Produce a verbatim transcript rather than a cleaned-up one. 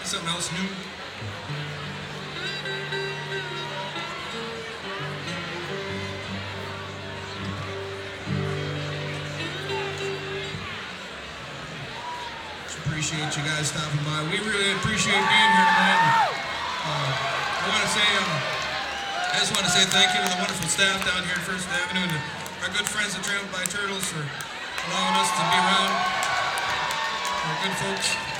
something else new. Just appreciate you guys stopping by. We really appreciate being here tonight. Uh, I want to say, um, I just want to say thank you to the wonderful staff down here at First Avenue and the, our good friends at Trampled by Turtles for allowing us to be around. We're good folks.